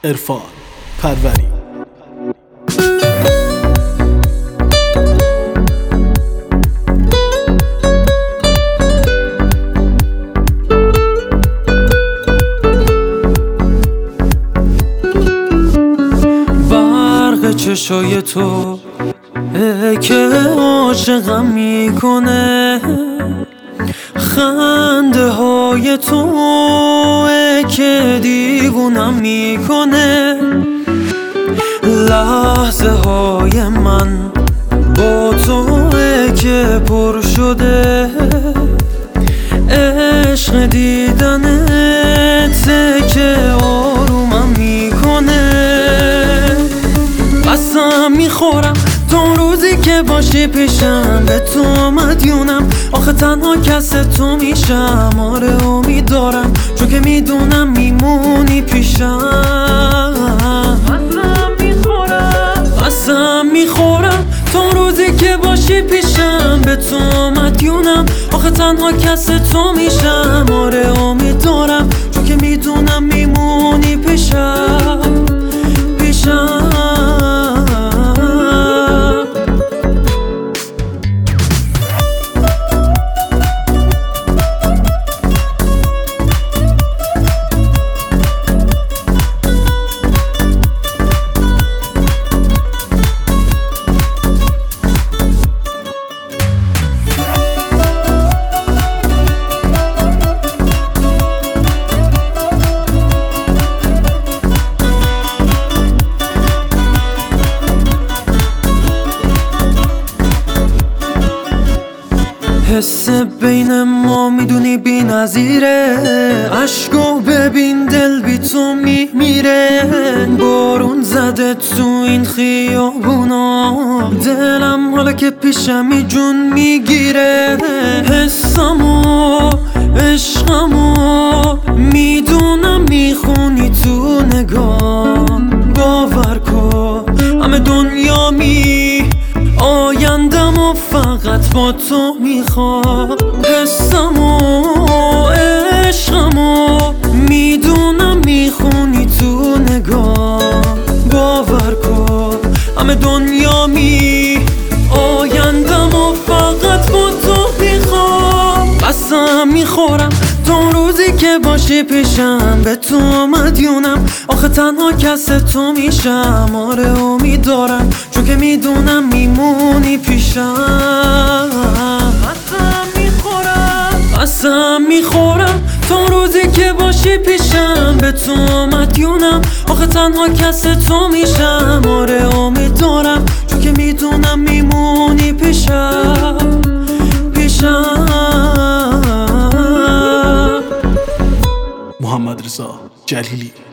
عرفان پروری. برق چشای تو که عاشقم میکنه، خنده های تو که دیوونم میکنه، لحظه های من با تو که پر شده، عشق دیدنت که آرومم میکنه. قسم میخورم تا روزی که باشی پیشم به تو مدیونم، آخه تنها کس تو میشم. آره امید دارم چون که میدونم میمونی پیشم. قسم میخورم تا روزی که باشی پیشم به تو مدیونم، آخه تنها کس تو میشم. آره امید دارم چون که میدونم میمونی پیشم. حس بین ما میدونی بی نظیره، عشقو ببین دل بی تو میمیره. بارون زده تو این خیابونا، دلم حالا که پیشمی جون میگیره. حسمو عشقمو میدونم میخونی تو نگاه، باور کن همه دنیا آیندم و فقط با تو میخواد. حسمو عشقمو میدونم میخونی تو نگاه، باور کن همه دنیا آیندم و فقط با تو میخواد. قسم میخورم تا روزی که باشی پیشم به تو مدیونم، آخه تنها کس تو میشم. آره امید دارم چون که میدونم میمونی پیشم. قسم میخورم تا روزی که باشی پیشم به تو مدیونم، آخه تنها کس تو میشم. آره امید دارم چون که میدونم میمونی پیشم. محمد رضا جلیلی.